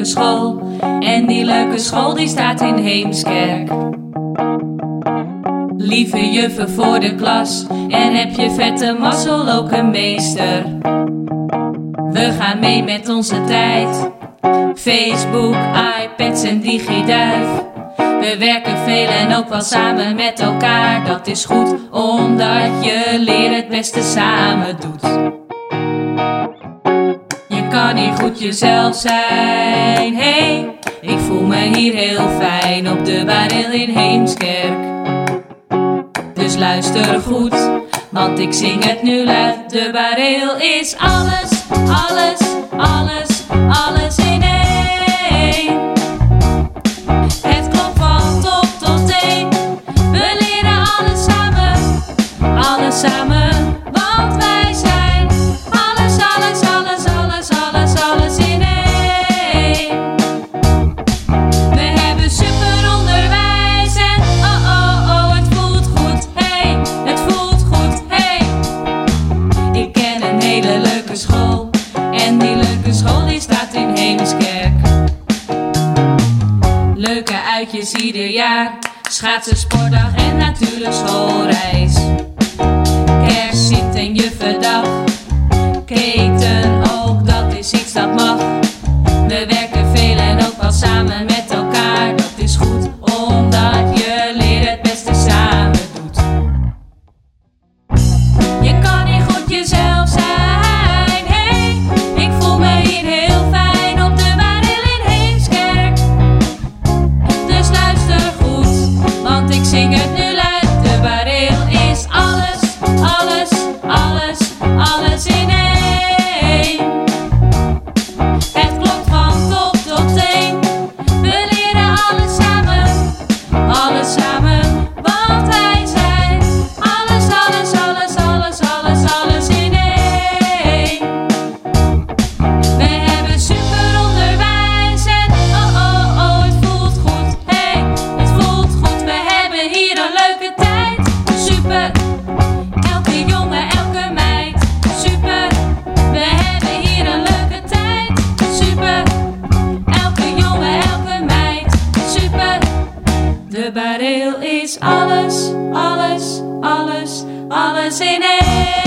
leuke school. En die leuke school die staat in Heemskerk. Lieve juffen voor de klas, en heb je vette mazzel ook een meester. We gaan mee met onze tijd. Facebook, iPads en DigiDuif. We werken veel en ook wel samen met elkaar. Dat is goed, omdat je leren het beste samen doet. Je kan hier goed jezelf zijn. Hey, ik voel me hier heel fijn op de Bareel in Heemskerk. Dus luister goed, want ik zing het nu luid. De Bareel is alles, alles, alles, alles in één. Het klopt van top tot teen. We leren alles samen, want wij zijn alles, alles, alles, alles, alles, alles in één. We hebben super onderwijs en oh, oh, oh, het voelt goed, hey, het voelt goed, hey. Ik ken een hele leuke school, en die leuke school die staat in Heemskerk. Leuke uitjes ieder jaar, schaatsen, sportdag en natuurlijk schoolreis. Kerst, Sint en Juffendag, keten ook, dat is iets dat mag. We werken veel en ook wel samen met elkaar. Dat is goed, omdat je leren het beste samen doet. Je kan hier goed jezelf zijn, hey, ik voel me hier heel fijn op de Bareel in Heemskerk. Dus luister goed, want ik zing het nu luid. De Bareel is alles, alles, alles, alles in één. Het klopt van top tot teen. We leren alles samen, want wij zijn alles, alles, alles, alles, alles, alles in één. We hebben super onderwijs en oh, oh, oh, het voelt goed, hey, het voelt goed. We hebben hier een leuke tijd, super. Elke jongen, elke meid, super. We hebben hier een leuke tijd, super. Elke jongen, elke meid, super. De Bareel is alles, alles, alles, alles in één.